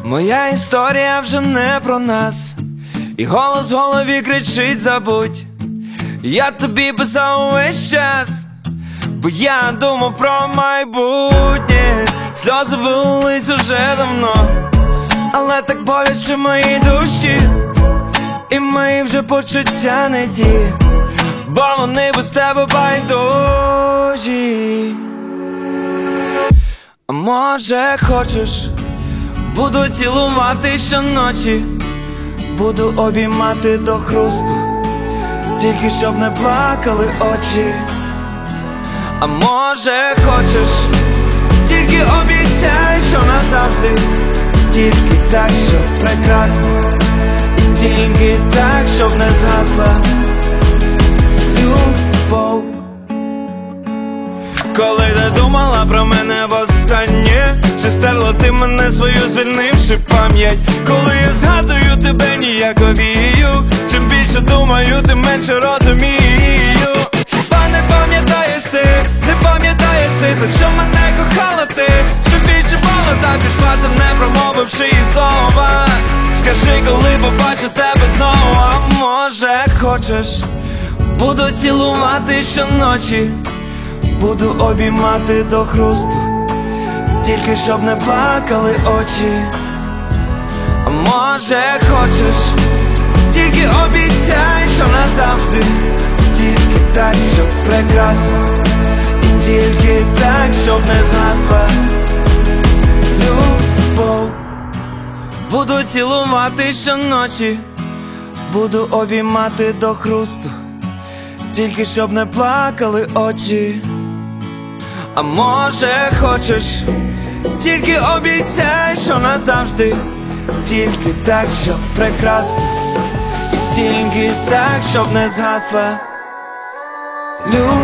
Моя історія вже не про нас, і голос в голові кричить: забудь. Я тобі писав увесь час, бо я думав про майбутнє. Сльози вилились уже давно, але так боляче в моїй душі, і мої вже почуття не ті, бо вони без тебе байдужі. А може хочеш, буду цілувати щоночі, буду обіймати до хрусту, тільки щоб не плакали очі. А може хочеш, тільки обіцяй, що назавжди, тільки так, щоб прекрасно, і тільки так, щоб не згасла любов. Коли ти думала про мене востаннє, чи стерла ти мене свою, звільнивши пам'ять? Коли я згадую тебе, ніяковію, чим більше думаю, тим менше розумію. Хіба не пам'ятаєш ти, не пам'ятаєш ти, за що мене кохала ти? Що більше було, та пішла ти, не промовивши і слова. Скажи, коли побачу тебе знову. А може хочеш, буду цілувати щоночі, буду обіймати до хрусту, тільки щоб не плакали очі. А може хочеш, тільки обіцяй, що назавжди, тільки так, щоб прекрасно, і тільки так, щоб не згасла любов. Буду цілувати щоночі, буду обіймати до хрусту, тільки щоб не плакали очі. А може хочеш, тільки обіцяй, що назавжди, тільки так, щоб прекрасно, і тільки так, щоб не згасла любов.